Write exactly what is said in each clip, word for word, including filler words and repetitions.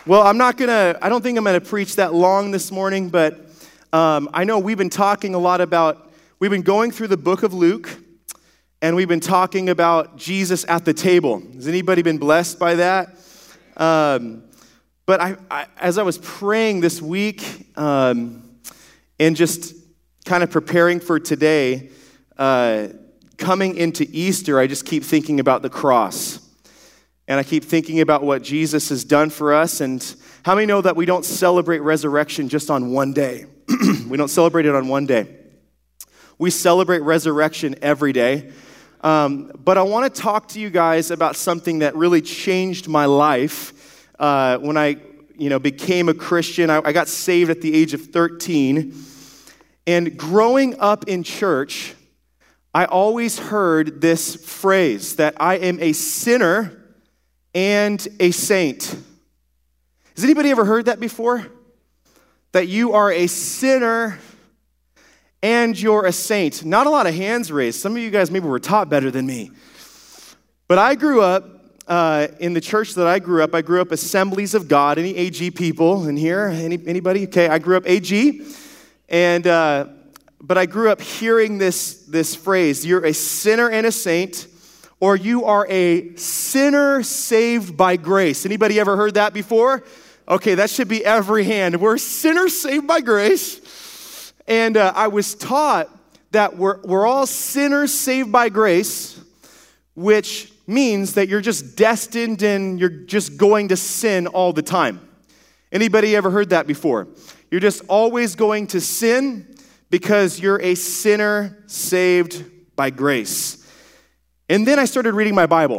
Well, I'm not going to, I don't think I'm going to preach that long this morning, but um, I know we've been talking a lot about, we've been going through the book of Luke, and we've been talking about Jesus at the table. Has anybody been blessed by that? Um, but I, I, as I was praying this week um, and just kind of preparing for today, uh, coming into Easter, I just keep thinking about the cross. And I keep thinking about what Jesus has done for us. And how many know that we don't celebrate resurrection just on one day? We don't celebrate it on one day. We celebrate resurrection every day. Um, but I want to talk to you guys about something that really changed my life uh, when I, you know, became a Christian. I, I got saved at the age of thirteen. And growing up in church, I always heard this phrase that I am a sinner and a saint. Has anybody ever heard that before? That you are a sinner and you're a saint. Not a lot of hands raised. Some of you guys maybe were taught better than me. But I grew up uh, in the church that I grew up. I grew up Assemblies of God. Any A G people in here? Any, anybody? Okay, I grew up A G. And uh, but I grew up hearing this, this phrase, you're a sinner and a saint, or you are a sinner saved by grace. Anybody ever heard that before? Okay, that should be every hand. We're sinners saved by grace. And uh, I was taught that we're, we're all sinners saved by grace, which means that you're just destined and you're just going to sin all the time. Anybody ever heard that before? You're just always going to sin because you're a sinner saved by grace. And then I started reading my Bible.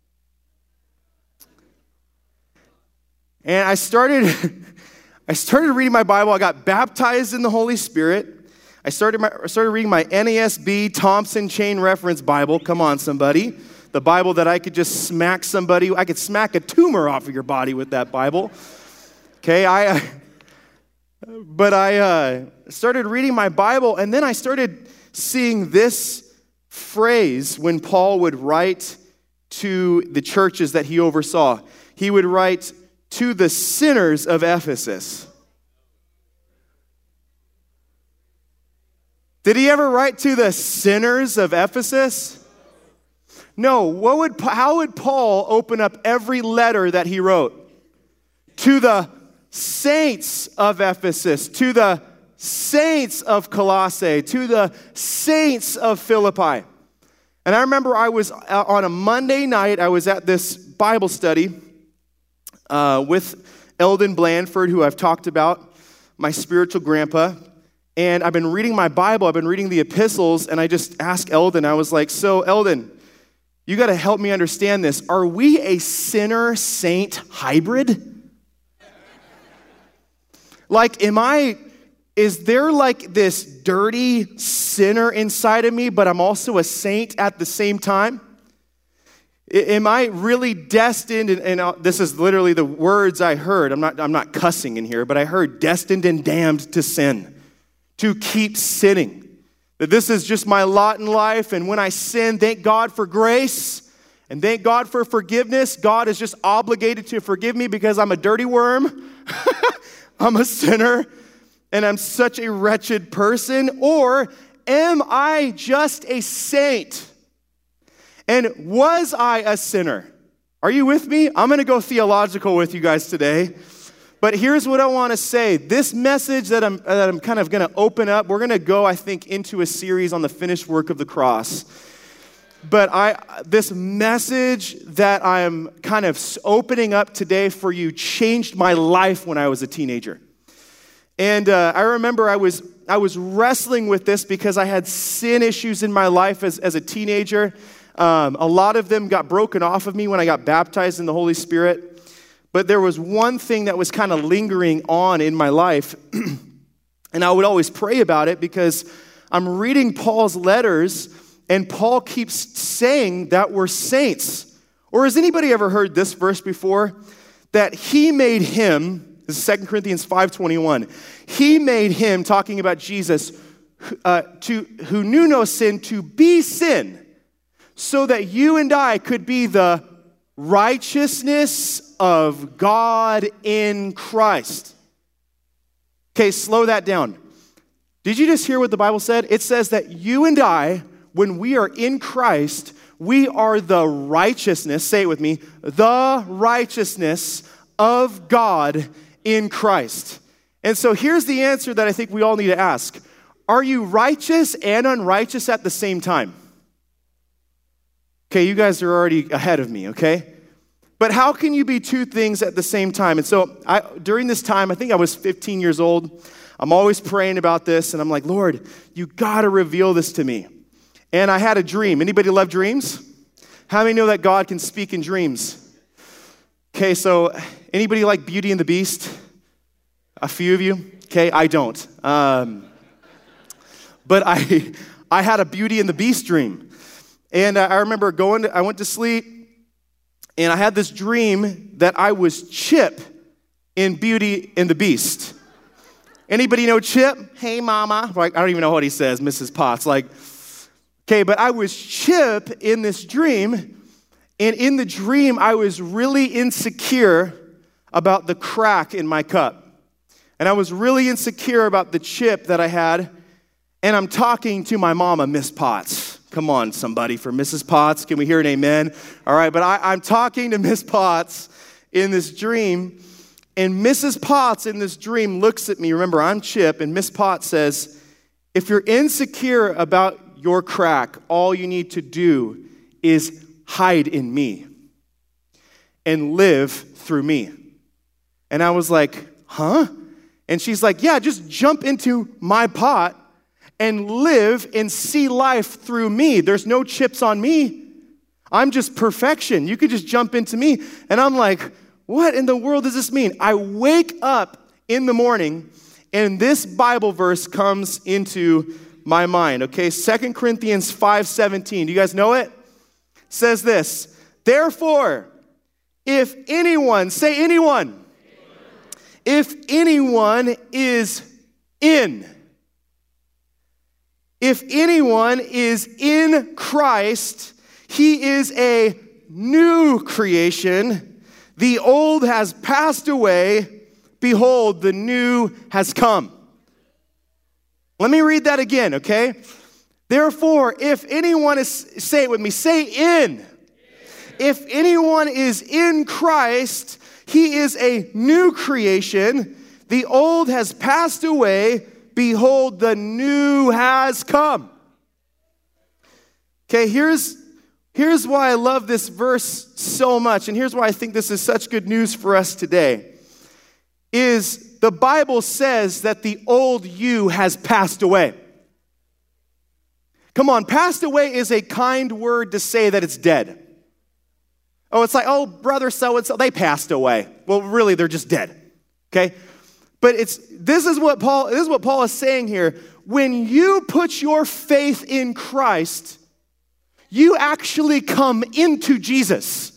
And I started I started reading my Bible. I got baptized in the Holy Spirit. I started my, I started reading my N A S B Thompson Chain Reference Bible. Come on, somebody. The Bible that I could just smack somebody. I could smack a tumor off of your body with that Bible. Okay, I but I uh, started reading my Bible, and then I started seeing this phrase when Paul would write to the churches that he oversaw. He would write to the sinners of Ephesus. Did he ever write to the sinners of Ephesus? No. What would how would Paul open up every letter that he wrote? To the saints of Ephesus, to the saints of Colossae, to the saints of Philippi. And I remember I was on a Monday night, I was at this Bible study uh, with Eldon Blandford, who I've talked about, my spiritual grandpa. And I've been reading my Bible, I've been reading the epistles, and I just asked Eldon, I was like, so Eldon, you got to help me understand this. Are we a sinner-saint hybrid? Like, am I... Is there like this dirty sinner inside of me, but I'm also a saint at the same time? Am I really destined, and, and this is literally the words I heard. I'm not, I'm not cussing in here, but I heard destined and damned to sin, to keep sinning. That this is just my lot in life, and when I sin, thank God for grace, and thank God for forgiveness. God is just obligated to forgive me because I'm a dirty worm. I'm a sinner. And I'm such a wretched person? Or am I just a saint? And was I a sinner? Are you with me? I'm going to go theological with you guys today. But here's what I want to say. This message that I'm, that I'm kind of going to open up, we're going to go, I think, into a series on the finished work of the cross. But I, this message that I'm kind of opening up today for you changed my life when I was a teenager. And uh, I remember I was I was wrestling with this because I had sin issues in my life as, as a teenager. Um, a lot of them got broken off of me when I got baptized in the Holy Spirit. But there was one thing that was kind of lingering on in my life. And I would always pray about it because I'm reading Paul's letters, and Paul keeps saying that we're saints. Or has anybody ever heard this verse before? That he made him... This is Second Corinthians five twenty-one. He made him, talking about Jesus, uh, to, who knew no sin, to be sin, so that you and I could be the righteousness of God in Christ. Okay, slow that down. Did you just hear what the Bible said? It says that you and I, when we are in Christ, we are the righteousness, say it with me, the righteousness of God in Christ. And so here's the answer that I think we all need to ask. Are you righteous and unrighteous at the same time? Okay, you guys are already ahead of me, okay? But how can you be two things at the same time? And so I, during this time, I think I was fifteen years old. I'm always praying about this, and I'm like, Lord, you got to reveal this to me. And I had a dream. Anybody love dreams? How many know that God can speak in dreams? Okay, so anybody like Beauty and the Beast? A few of you? Okay, I don't. Um, but I, I had a Beauty and the Beast dream. And I remember going, to, I went to sleep, and I had this dream that I was Chip in Beauty and the Beast. Anybody know Chip? Hey, mama. Like, I don't even know what he says, Missus Potts. Like, okay, but I was Chip in this dream, and in the dream, I was really insecure about the crack in my cup. And I was really insecure about the chip that I had, and I'm talking to my mama, Miss Potts. Come on, somebody, for Missus Potts. Can we hear an amen? All right, but I, I'm talking to Miss Potts in this dream, and Missus Potts in this dream looks at me. Remember, I'm Chip, and Miss Potts says, if you're insecure about your crack, all you need to do is hide in me and live through me. And I was like, huh? And she's like, yeah, just jump into my pot and live and see life through me. There's no chips on me. I'm just perfection. You could just jump into me. And I'm like, what in the world does this mean? I wake up in the morning, and this Bible verse comes into my mind, okay? Second Corinthians five seventeen. Do you guys know it? It says this, therefore, if anyone, say anyone, if anyone is in, if anyone is in Christ, he is a new creation. The old has passed away. Behold, the new has come. Let me read that again, okay? Therefore, if anyone is, say it with me, say in. If anyone is in Christ, he is a new creation. The old has passed away. Behold, the new has come. Okay, here's, here's why I love this verse so much, and here's why I think this is such good news for us today, is the Bible says that the old you has passed away. Come on, passed away is a kind word to say that it's dead. Oh, it's like, oh, brother so-and-so, they passed away. Well, really, they're just dead, okay? But it's this is what Paul this is what Paul is saying here. When you put your faith in Christ, you actually come into Jesus.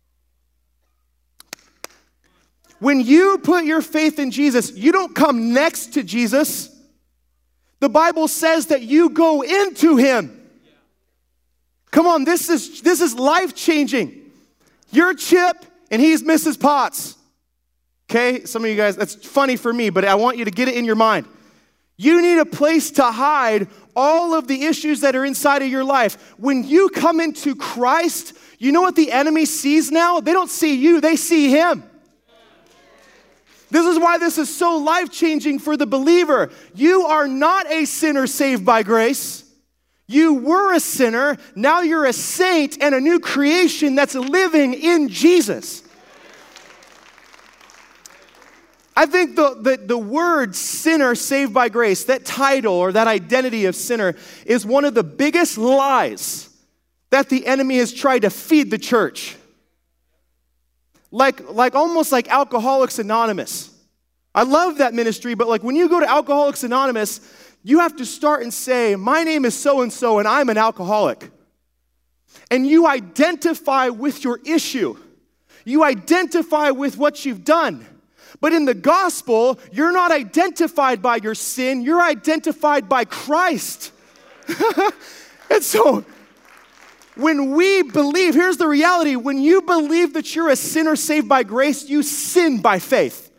When you put your faith in Jesus, you don't come next to Jesus. The Bible says that you go into him. Come on, this is this is life-changing. You're Chip, and he's Missus Potts. Okay, some of you guys, that's funny for me, but I want you to get it in your mind. You need a place to hide all of the issues that are inside of your life. When you come into Christ, you know what the enemy sees now? They don't see you, they see him. This is why this is so life-changing for the believer. You are not a sinner saved by grace. You were a sinner, now you're a saint and a new creation that's living in Jesus. I think the, the, the word sinner saved by grace, that title or that identity of sinner, is one of the biggest lies that the enemy has tried to feed the church. Like, like almost like Alcoholics Anonymous. I love that ministry, but like when you go to Alcoholics Anonymous, you have to start and say, my name is so-and-so and I'm an alcoholic. And you identify with your issue. You identify with what you've done. But in the gospel, you're not identified by your sin, you're identified by Christ. And so, when we believe, here's the reality, when you believe that you're a sinner saved by grace, you sin by faith.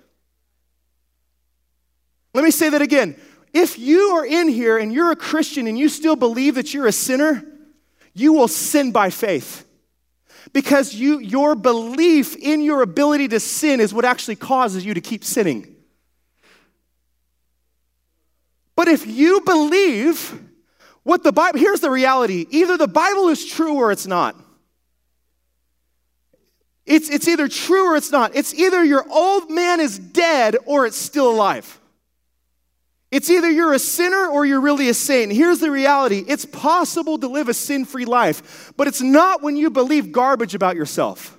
Let me say that again. If you are in here and you're a Christian and you still believe that you're a sinner, you will sin by faith. Because you, your belief in your ability to sin is what actually causes you to keep sinning. But if you believe what the Bible, here's the reality. Either the Bible is true or it's not. It's, it's either true or it's not. It's either your old man is dead or it's still alive. It's either you're a sinner or you're really a saint. Here's the reality. It's possible to live a sin-free life, but it's not when you believe garbage about yourself.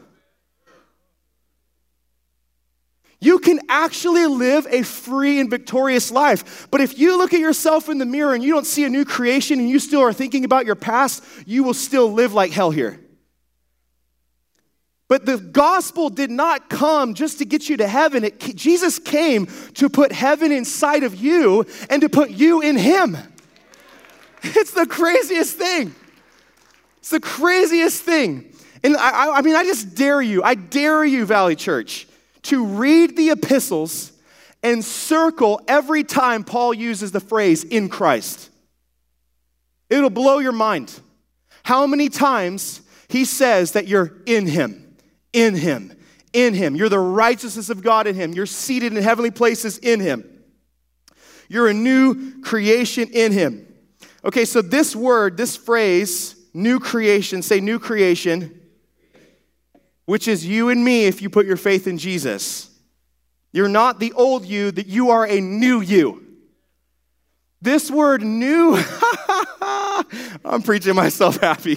You can actually live a free and victorious life. But if you look at yourself in the mirror and you don't see a new creation and you still are thinking about your past, you will still live like hell here. But the gospel did not come just to get you to heaven. It, Jesus came to put heaven inside of you and to put you in him. It's the craziest thing. It's the craziest thing. And I, I mean, I just dare you, I dare you, Valley Church, to read the epistles and circle every time Paul uses the phrase, in Christ. It'll blow your mind. How many times he says that you're in him, in him, in him. You're the righteousness of God in him. You're seated in heavenly places in him. You're a new creation in him. Okay, so this word, this phrase, new creation, say new creation, which is you and me if you put your faith in Jesus. You're not the old you, that you are a new you. This word new, I'm preaching myself happy.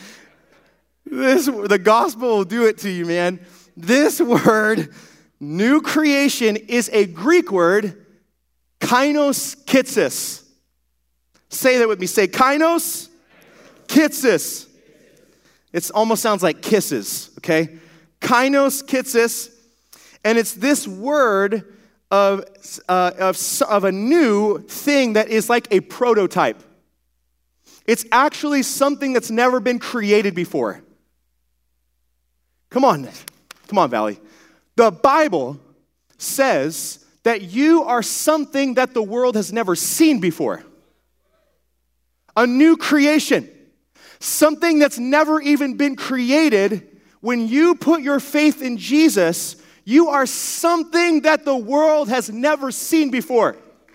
This, the gospel will do it to you, man. This word, new creation, is a Greek word, kainos kitsis. Say that with me. Say kainos kitsis. It almost sounds like kisses, okay? Kainos kitsis, and it's this word of, uh, of, of a new thing that is like a prototype. It's actually something that's never been created before. Come on, come on, Valley. The Bible says that you are something that the world has never seen before. A new creation. Something that's never even been created. When you put your faith in Jesus, you are something that the world has never seen before.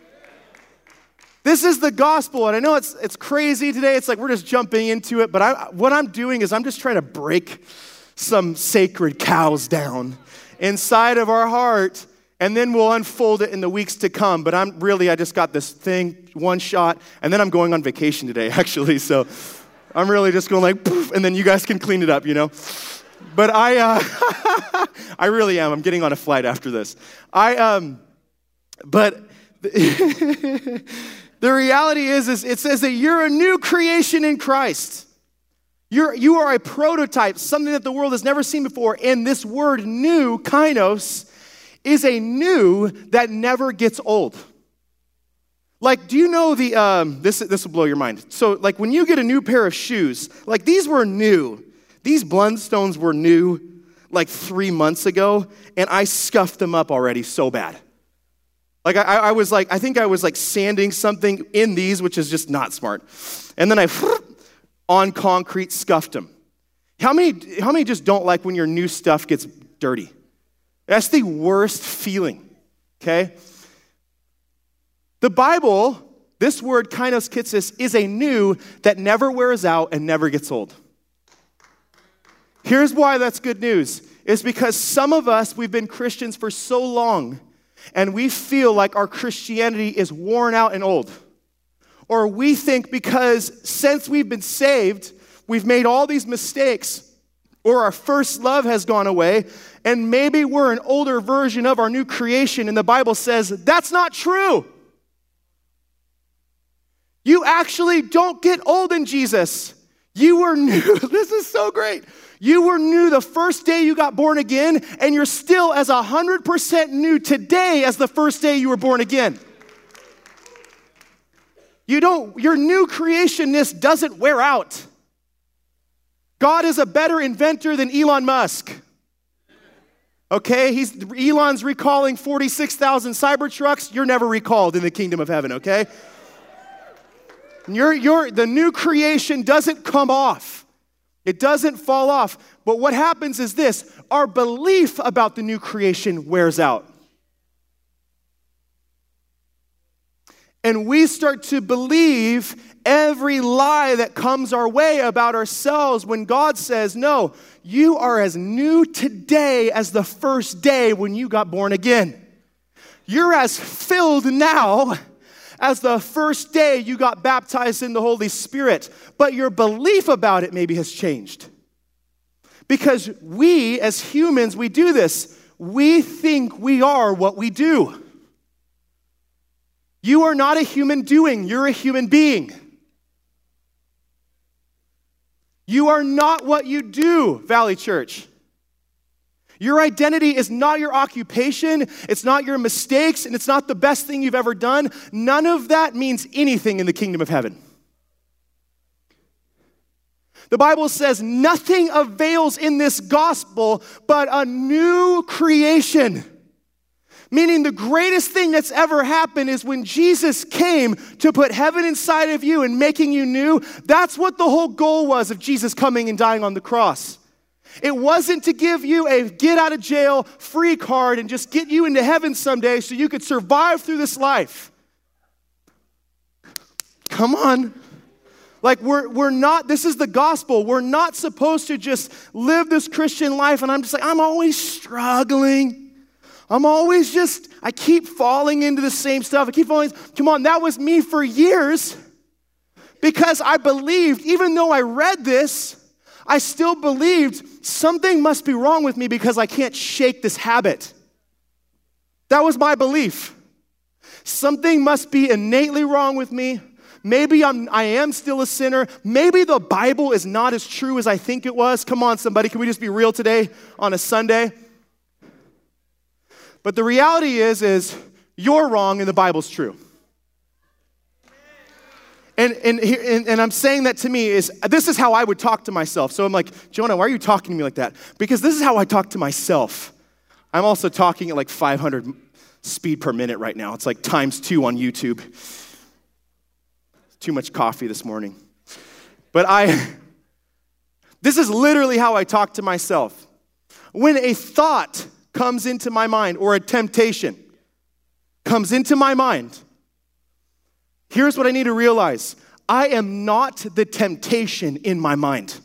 This is the gospel, and I know it's it's crazy today. It's like we're just jumping into it, but I, what I'm doing is I'm just trying to break some sacred cows down inside of our heart, and then we'll unfold it in the weeks to come. But I'm really, I just got this thing, one shot, and then I'm going on vacation today, actually, so I'm really just going like, poof, and then you guys can clean it up, you know? But I, uh, I really am. I'm getting on a flight after this. I, um, but the, the reality is, is, it says that you're a new creation in Christ. You're, you are a prototype, something that the world has never seen before. And this word new, kainos, is a new that never gets old. Like, do you know the, um, this, this will blow your mind. So, like, when you get a new pair of shoes, like, these were new. These Blundstones were new, like, three months ago, and I scuffed them up already so bad. Like, I, I was like, I think I was, like, sanding something in these, which is just not smart. And then I, on concrete, scuffed them. How many, how many just don't like when your new stuff gets dirty? That's the worst feeling, okay? The Bible, this word, kainos kitsis, is a new that never wears out and never gets old. Here's why that's good news. It's because some of us, we've been Christians for so long, and we feel like our Christianity is worn out and old. Or we think because since we've been saved, we've made all these mistakes, or our first love has gone away, and maybe we're an older version of our new creation, and the Bible says that's not true. You actually don't get old in Jesus. You were new. This is so great. You were new the first day you got born again, and you're still as one hundred percent new today as the first day you were born again. You don't, your new creationness doesn't wear out. God is a better inventor than Elon Musk. Okay, he's Elon's recalling forty-six thousand Cybertrucks. You're never recalled in the kingdom of heaven, okay? You're, you're, the new creation doesn't come off. It doesn't fall off. But what happens is this: our belief about the new creation wears out. And we start to believe every lie that comes our way about ourselves when God says, no, you are as new today as the first day when you got born again. You're as filled now as the first day you got baptized in the Holy Spirit. But your belief about it maybe has changed. Because we, as humans, we do this. We think we are what we do. You are not a human doing, you're a human being. You are not what you do, Valley Church. Your identity is not your occupation, it's not your mistakes, and it's not the best thing you've ever done. None of that means anything in the kingdom of heaven. The Bible says nothing avails in this gospel but a new creation. Meaning the greatest thing that's ever happened is when Jesus came to put heaven inside of you and making you new. That's what the whole goal was of Jesus coming and dying on the cross. It wasn't to give you a get out of jail free card and just get you into heaven someday so you could survive through this life. Come on. Like we're we're not, this is the gospel. We're not supposed to just live this Christian life and I'm just like, I'm always struggling. I'm always just, I keep falling into the same stuff. I keep falling, come on, that was me for years because I believed, even though I read this, I still believed something must be wrong with me because I can't shake this habit. That was my belief. Something must be innately wrong with me. Maybe I'm, I am still a sinner. Maybe the Bible is not as true as I think it was. Come on, somebody, can we just be real today on a Sunday? But the reality is, is you're wrong and the Bible's true. And, and, and, and I'm saying that to me is, this is how I would talk to myself. So I'm like, Jonah, why are you talking to me like that? Because this is how I talk to myself. I'm also talking at like five hundred speed per minute right now. It's like times two on YouTube. Too much coffee this morning. But I, this is literally how I talk to myself. When a thought comes into my mind or a temptation comes into my mind, here's what I need to realize. I am not the temptation in my mind.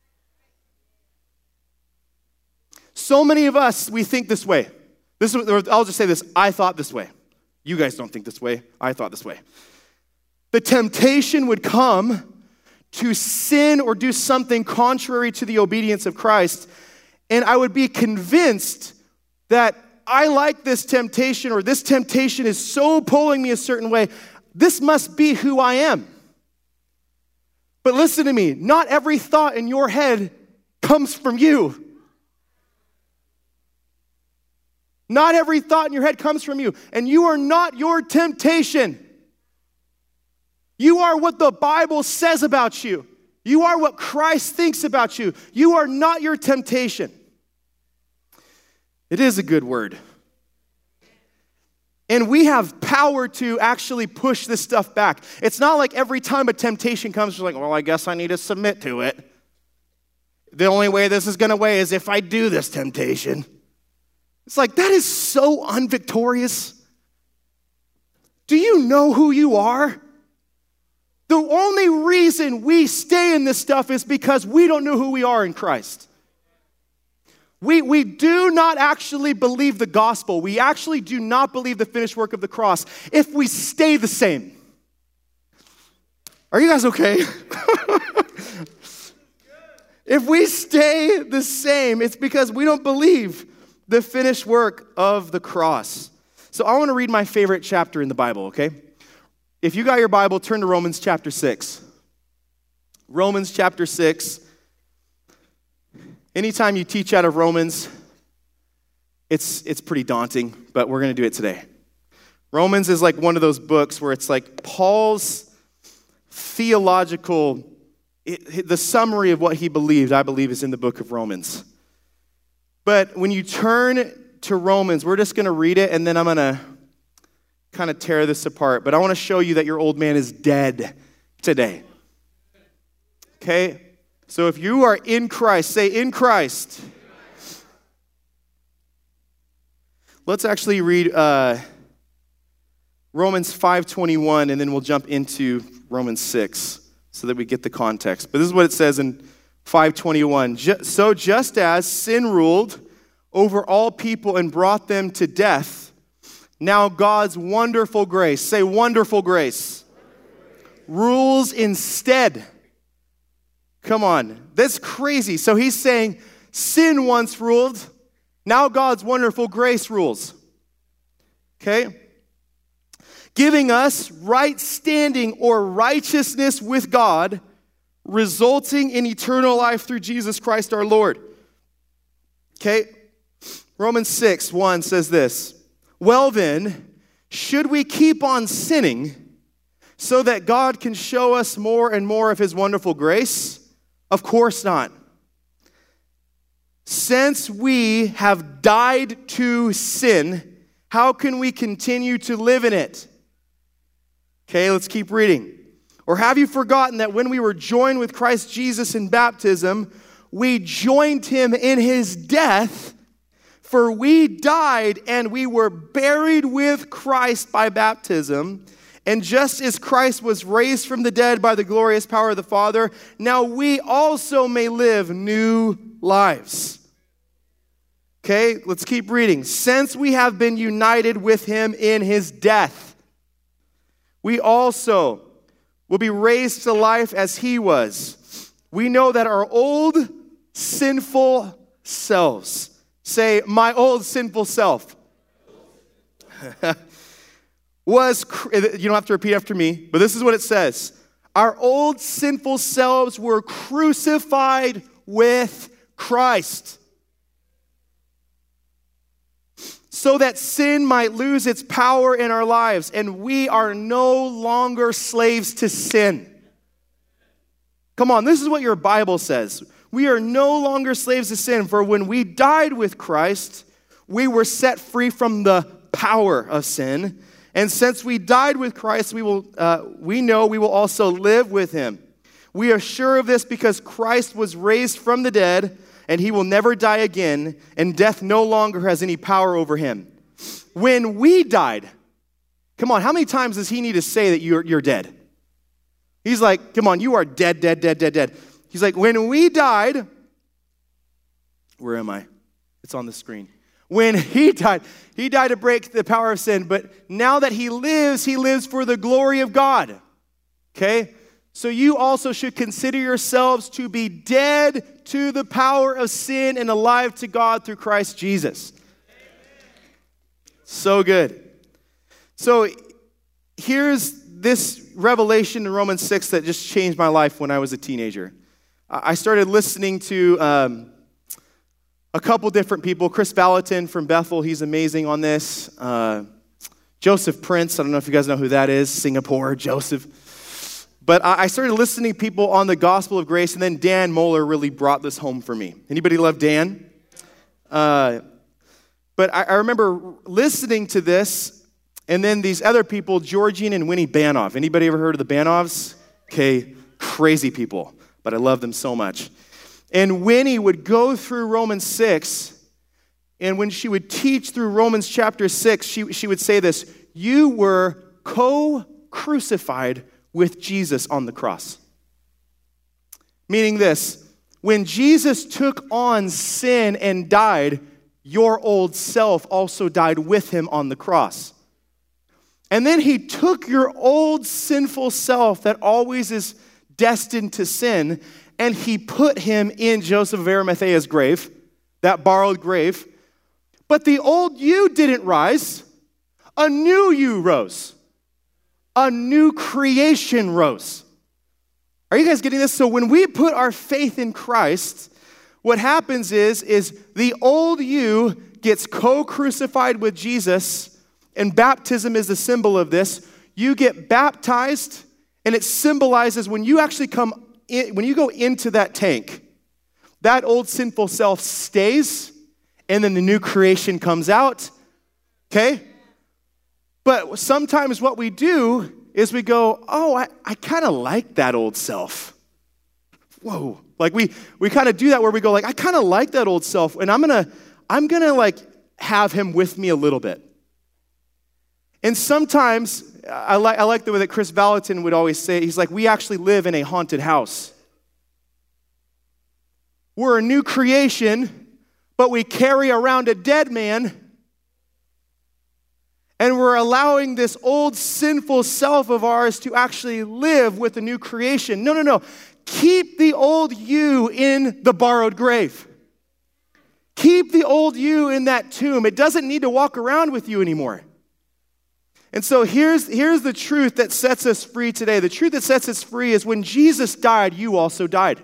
So many of us, we think this way. This is, or I'll just say this, I thought this way. You guys don't think this way. I thought this way. The temptation would come to sin or do something contrary to the obedience of Christ, and I would be convinced that I like this temptation, or this temptation is so pulling me a certain way. This must be who I am. But listen to me, not every thought in your head comes from you. Not every thought in your head comes from you. And you are not your temptation. You are what the Bible says about you. You are what Christ thinks about you. You are not your temptation. It is a good word. And we have power to actually push this stuff back. It's not like every time a temptation comes, you're like, well, I guess I need to submit to it. The only way this is going to weigh is if I do this temptation. It's like, that is so unvictorious. Do you know who you are? The only reason we stay in this stuff is because we don't know who we are in Christ. We, we do not actually believe the gospel. We actually do not believe the finished work of the cross if we stay the same. Are you guys okay? If we stay the same, it's because we don't believe the finished work of the cross. So I want to read my favorite chapter in the Bible, okay? If you got your Bible, turn to Romans chapter six. Romans chapter six. Anytime you teach out of Romans, it's it's pretty daunting, but we're going to do it today. Romans is like one of those books where it's like Paul's theological it, the summary of what he believed, I believe, is in the book of Romans. But when you turn to Romans, we're just going to read it, and then I'm going to kind of tear this apart. But I want to show you that your old man is dead today. Okay? So if you are in Christ, say in Christ. Let's actually read uh, Romans five twenty-one, and then we'll jump into Romans six so that we get the context. But this is what it says in five twenty-one. So just as sin ruled over all people and brought them to death, now God's wonderful grace, say wonderful grace, rules instead. Come on, that's crazy. So he's saying sin once ruled, now God's wonderful grace rules. Okay? Giving us right standing or righteousness with God, resulting in eternal life through Jesus Christ our Lord. Okay? Romans six one says this, well then, should we keep on sinning so that God can show us more and more of his wonderful grace? Of course not. Since we have died to sin, how can we continue to live in it? Okay, let's keep reading. Or have you forgotten that when we were joined with Christ Jesus in baptism, we joined him in his death? For we died and we were buried with Christ by baptism. And just as Christ was raised from the dead by the glorious power of the Father, now we also may live new lives. Okay, let's keep reading. Since we have been united with him in his death, we also will be raised to life as he was. We know that our old sinful selves, say, my old sinful self, was, you don't have to repeat after me, but this is what it says. Our old sinful selves were crucified with Christ, so that sin might lose its power in our lives, and we are no longer slaves to sin. Come on, this is what your Bible says. We are no longer slaves to sin, for when we died with Christ, we were set free from the power of sin. And since we died with Christ, we will uh, we know we will also live with him. We are sure of this because Christ was raised from the dead, and he will never die again, and death no longer has any power over him. When we died, come on, how many times does he need to say that you're, you're dead? He's like, come on, you are dead, dead, dead, dead, dead. He's like, when we died, where am I? It's on the screen. When he died, he died to break the power of sin, but now that he lives, he lives for the glory of God. Okay? So you also should consider yourselves to be dead to the power of sin and alive to God through Christ Jesus. So good. So here's this revelation in Romans six that just changed my life when I was a teenager. I started listening to um, a couple different people. Chris Valentin from Bethel, he's amazing on this. Uh, Joseph Prince, I don't know if you guys know who that is. Singapore, Joseph. But I started listening to people on the gospel of grace, and then Dan Moeller really brought this home for me. Anybody love Dan? Uh, but I, I remember listening to this, and then these other people, Georgine and Winnie Banov. Anybody ever heard of the Banovs? Okay, crazy people, but I love them so much. And Winnie would go through Romans six, and when she would teach through Romans chapter six, she, she would say this, you were co-crucified with Jesus on the cross. Meaning this, when Jesus took on sin and died, your old self also died with him on the cross. And then he took your old sinful self that always is destined to sin, and he put him in Joseph of Arimathea's grave, that borrowed grave. But the old you didn't rise. A new you rose. A new creation rose. Are you guys getting this? So when we put our faith in Christ, what happens is, is the old you gets co-crucified with Jesus, and baptism is the symbol of this. You get baptized, and it symbolizes when you actually come in, when you go into that tank, that old sinful self stays, and then the new creation comes out, okay? But sometimes what we do is we go, oh, I, I kind of like that old self. Whoa. Like we we kind of do that where we go like, I kind of like that old self, and I'm gonna, I'm gonna like have him with me a little bit. And sometimes, I like I like the way that Chris Valentin would always say it. He's like, we actually live in a haunted house. We're a new creation, but we carry around a dead man, and we're allowing this old sinful self of ours to actually live with the new creation. No, no, no. Keep the old you in the borrowed grave. Keep the old you in that tomb. It doesn't need to walk around with you anymore. And so here's, here's the truth that sets us free today. The truth that sets us free is when Jesus died, you also died.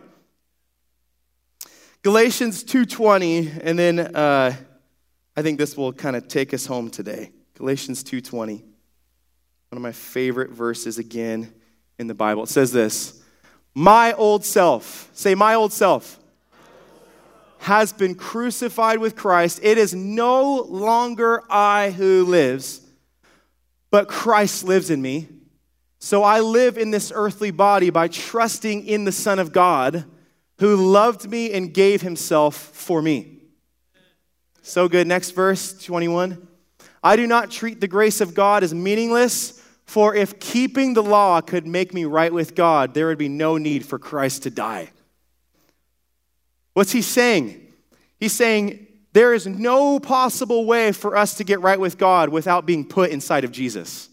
Galatians two twenty, and then uh, I think this will kind of take us home today. Galatians two twenty, one of my favorite verses again in the Bible. It says this, my old self, say my old self, has been crucified with Christ. It is no longer I who lives, but Christ lives in me. So I live in this earthly body by trusting in the Son of God who loved me and gave himself for me. So good. Next verse, twenty-one. I do not treat the grace of God as meaningless, for if keeping the law could make me right with God, there would be no need for Christ to die. What's he saying? He's saying there is no possible way for us to get right with God without being put inside of Jesus.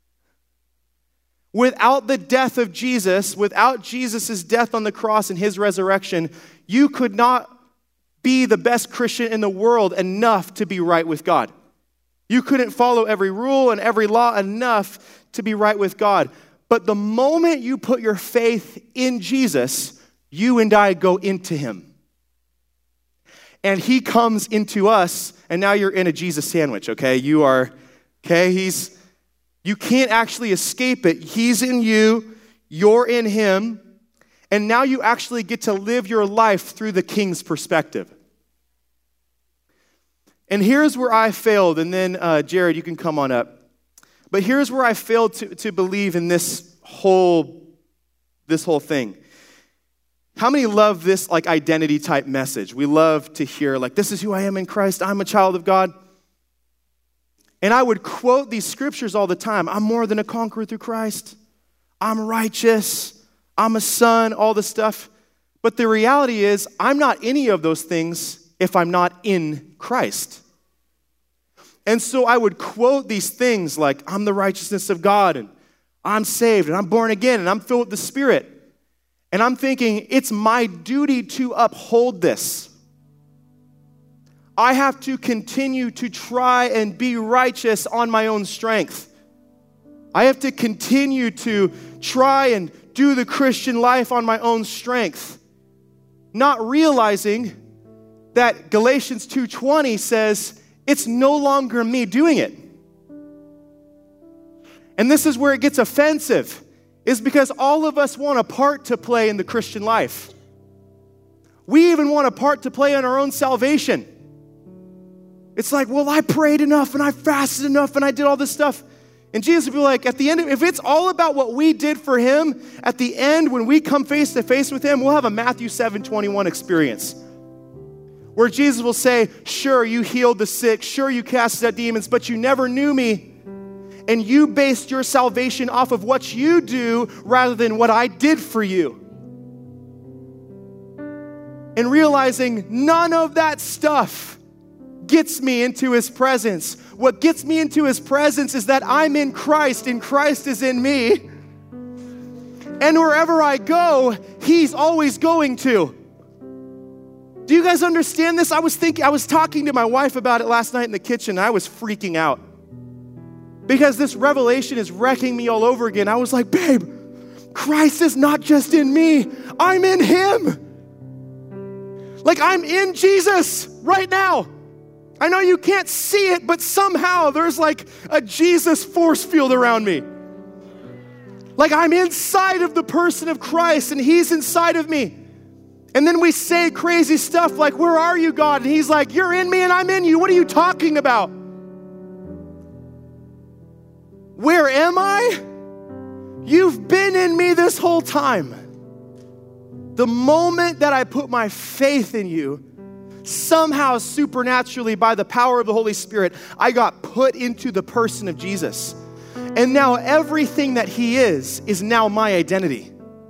Without the death of Jesus, without Jesus' death on the cross and his resurrection, you could not be the best Christian in the world enough to be right with God. You couldn't follow every rule and every law enough to be right with God. But the moment you put your faith in Jesus, you and I go into him. And he comes into us, and now you're in a Jesus sandwich, okay? You are, okay, he's, you can't actually escape it. He's in you, you're in him, and now you actually get to live your life through the King's perspective. And here's where I failed, and then uh, Jared, you can come on up. But here's where I failed to, to believe in this whole, this whole thing. How many love this like identity type message? We love to hear like, this is who I am in Christ. I'm a child of God. And I would quote these scriptures all the time. I'm more than a conqueror through Christ. I'm righteous. I'm a son, all this stuff. But the reality is, I'm not any of those things if I'm not in Christ. And so I would quote these things like, I'm the righteousness of God, and I'm saved, and I'm born again, and I'm filled with the Spirit. And I'm thinking, it's my duty to uphold this. I have to continue to try and be righteous on my own strength. I have to continue to try and do the Christian life on my own strength, not realizing that Galatians two twenty says, it's no longer me doing it. And this is where it gets offensive, is because all of us want a part to play in the Christian life. We even want a part to play in our own salvation. It's like, well, I prayed enough and I fasted enough and I did all this stuff. And Jesus would be like, at the end, of, if it's all about what we did for him, at the end, when we come face to face with him, we'll have a Matthew seven twenty-one experience. Where Jesus will say, sure, you healed the sick, sure, you cast out demons, but you never knew me. And you based your salvation off of what you do rather than what I did for you. And realizing none of that stuff gets me into his presence. What gets me into his presence is that I'm in Christ and Christ is in me. And wherever I go, he's always going to. Do you guys understand this? I was thinking, I was talking to my wife about it last night in the kitchen, and I was freaking out. Because this revelation is wrecking me all over again. I was like, babe, Christ is not just in me, I'm in him. Like I'm in Jesus right now. I know you can't see it, but somehow there's like a Jesus force field around me. Like I'm inside of the person of Christ and he's inside of me. And then we say crazy stuff like, where are you, God? And he's like, you're in me and I'm in you. What are you talking about? Where am I? You've been in me this whole time. The moment that I put my faith in you, somehow supernaturally by the power of the Holy Spirit, I got put into the person of Jesus. And now everything that he is, is now my identity.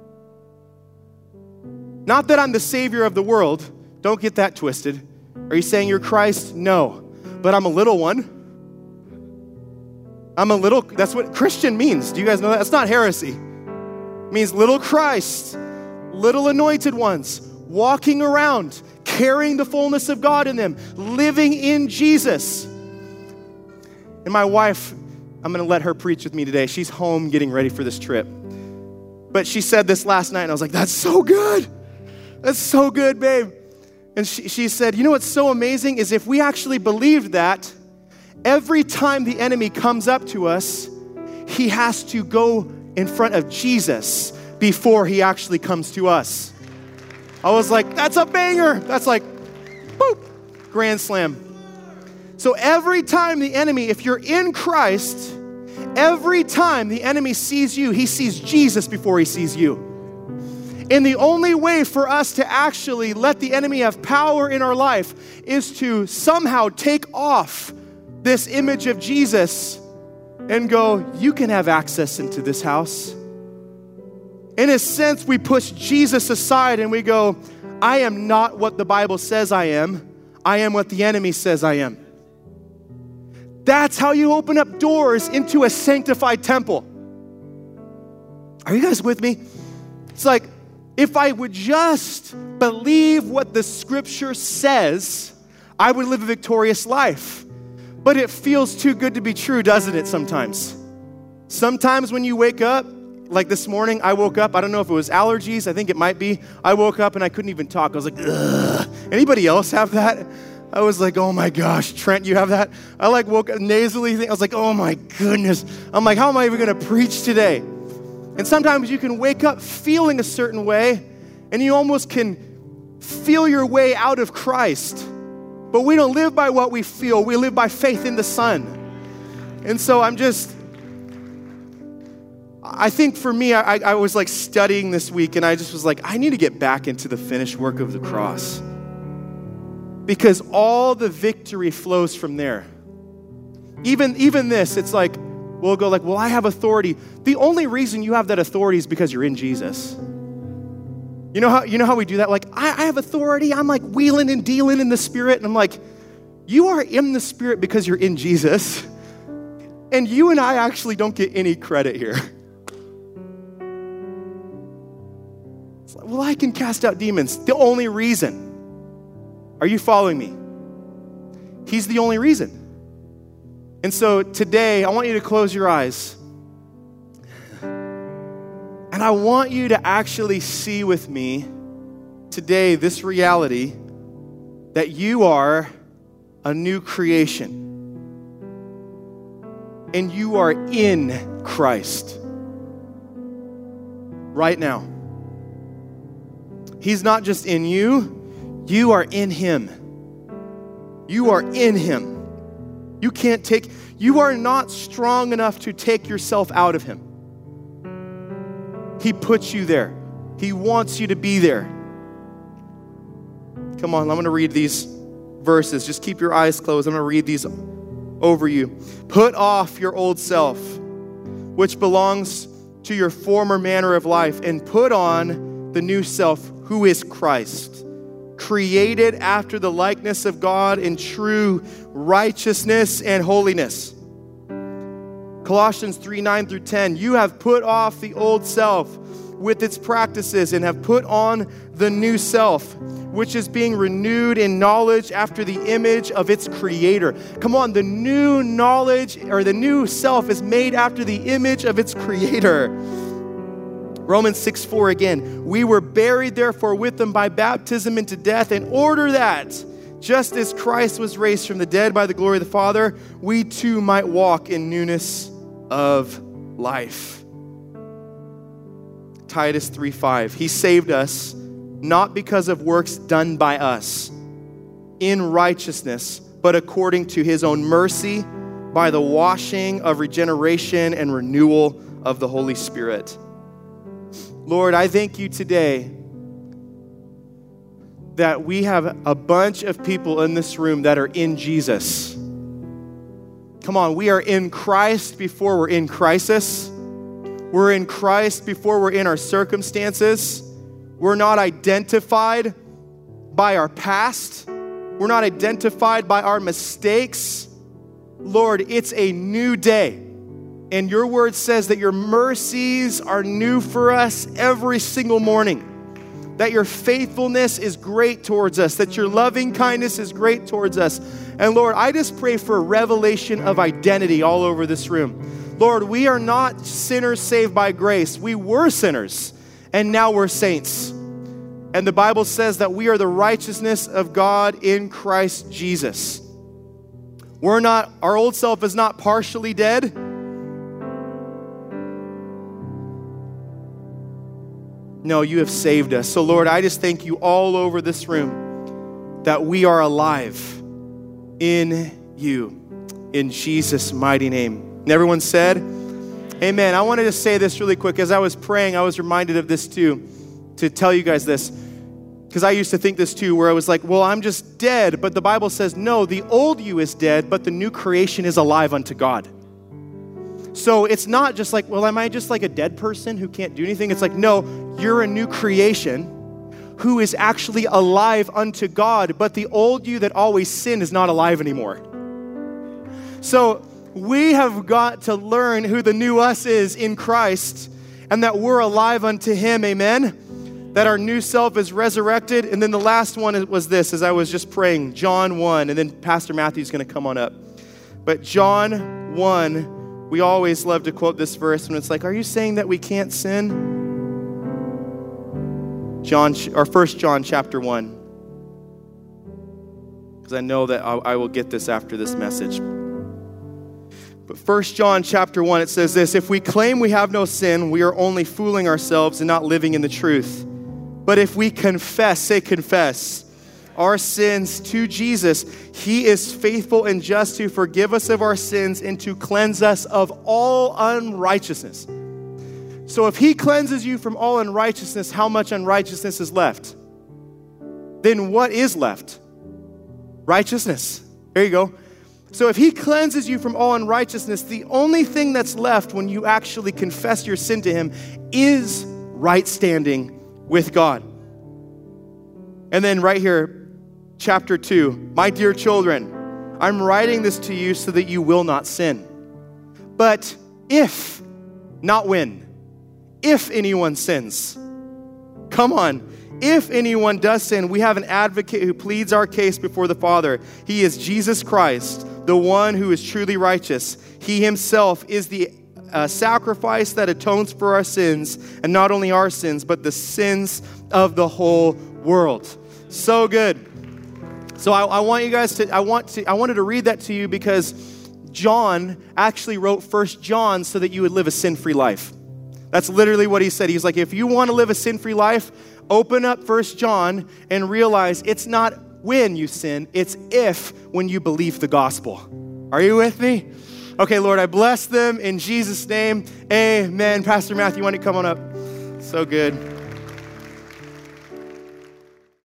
Not that I'm the savior of the world. Don't get that twisted. Are you saying you're Christ? No. But I'm a little one. I'm a little, that's what Christian means. Do you guys know that? It's not heresy. It means little Christ, little anointed ones, walking around, carrying the fullness of God in them, living in Jesus. And my wife, I'm going to let her preach with me today. She's home getting ready for this trip. But she said this last night, and I was like, that's so good. That's so good, babe. And she, she said, you know what's so amazing is if we actually believed that, every time the enemy comes up to us, he has to go in front of Jesus before he actually comes to us. I was like, that's a banger. That's like, boop, grand slam. So every time the enemy, if you're in Christ, every time the enemy sees you, he sees Jesus before he sees you. And the only way for us to actually let the enemy have power in our life is to somehow take off this image of Jesus and go, you can have access into this house. In a sense, we push Jesus aside and we go, I am not what the Bible says I am. I am what the enemy says I am. That's how you open up doors into a sanctified temple. Are you guys with me? It's like, if I would just believe what the scripture says, I would live a victorious life. But it feels too good to be true, doesn't it, sometimes? Sometimes when you wake up, like this morning, I woke up, I don't know if it was allergies, I think it might be. I woke up and I couldn't even talk. I was like, ugh. Anybody else have that? I was like, oh my gosh, Trent, you have that? I like woke up nasally thing. I was like, oh my goodness. I'm like, how am I even gonna preach today? And sometimes you can wake up feeling a certain way and you almost can feel your way out of Christ. But we don't live by what we feel. We live by faith in the Son. And so I'm just, I think for me, I, I was like studying this week and I just was like, I need to get back into the finished work of the cross. Because all the victory flows from there. Even, even this, it's like, we'll go like, well, I have authority. The only reason you have that authority is because you're in Jesus. You know how, you know how we do that? Like, I, I have authority. I'm like wheeling and dealing in the Spirit. And I'm like, you are in the Spirit because you're in Jesus. And you and I actually don't get any credit here. It's like, well, I can cast out demons. The only reason. Are you following me? He's the only reason. And so today, I want you to close your eyes. And I want you to actually see with me today this reality that you are a new creation. And you are in Christ right now. He's not just in you. You are in him. You are in him. You can't take, you are not strong enough to take yourself out of him. He puts you there. He wants you to be there. Come on, I'm going to read these verses. Just keep your eyes closed. I'm going to read these over you. Put off your old self, which belongs to your former manner of life, and put on the new self, who is Christ, created after the likeness of God in true righteousness and holiness. Colossians three, nine through ten, you have put off the old self with its practices and have put on the new self, which is being renewed in knowledge after the image of its creator. Come on, the new knowledge or the new self is made after the image of its creator. Romans six, four again, we were buried therefore with them by baptism into death, in order that, just as Christ was raised from the dead by the glory of the Father, we too might walk in newness of life. Titus three five. He saved us not because of works done by us in righteousness, but according to his own mercy by the washing of regeneration and renewal of the Holy Spirit. Lord, I thank you today that we have a bunch of people in this room that are in Jesus. Come on, we are in Christ before we're in crisis. We're in Christ before we're in our circumstances. We're not identified by our past. We're not identified by our mistakes. Lord, it's a new day. And your word says that your mercies are new for us every single morning. That your faithfulness is great towards us. That your loving kindness is great towards us. And Lord, I just pray for a revelation of identity all over this room. Lord, we are not sinners saved by grace. We were sinners, and now we're saints. And the Bible says that we are the righteousness of God in Christ Jesus. We're not, our old self is not partially dead. No, you have saved us. So Lord, I just thank you all over this room that we are alive in you, in Jesus' mighty name. And everyone said, amen. I wanted to say this really quick. As I was praying, I was reminded of this too, to tell you guys this. Because I used to think this too, where I was like, well, I'm just dead. But the Bible says, no, the old you is dead, but the new creation is alive unto God. So it's not just like, well, am I just like a dead person who can't do anything? It's like, no, you're a new creation who is actually alive unto God, but the old you that always sinned is not alive anymore. So we have got to learn who the new us is in Christ and that we're alive unto him, amen? That our new self is resurrected. And then the last one was this, as I was just praying, John one, and then Pastor Matthew's going to come on up. But John one, we always love to quote this verse when it's like, are you saying that we can't sin? John, or First John chapter one. Because I know that I, I will get this after this message. But First John chapter one, it says this, if we claim we have no sin, we are only fooling ourselves and not living in the truth. But if we confess, say confess, our sins to Jesus, he is faithful and just to forgive us of our sins and to cleanse us of all unrighteousness. So if he cleanses you from all unrighteousness, how much unrighteousness is left? Then what is left? Righteousness. There you go. So if he cleanses you from all unrighteousness, the only thing that's left when you actually confess your sin to him is right standing with God. And then right here, chapter two, my dear children, I'm writing this to you so that you will not sin. But if, not when, if anyone sins, come on, if anyone does sin, we have an advocate who pleads our case before the Father. He is Jesus Christ, the one who is truly righteous. He himself is the uh, sacrifice that atones for our sins, and not only our sins, but the sins of the whole world. So good. So I, I want you guys to, I want to, I wanted to read that to you because John actually wrote First John so that you would live a sin-free life. That's literally what he said. He's like, if you want to live a sin-free life, open up First John and realize it's not when you sin, it's if when you believe the gospel. Are you with me? Okay, Lord, I bless them in Jesus' name. Amen. Pastor Matthew, you want to come on up? So good.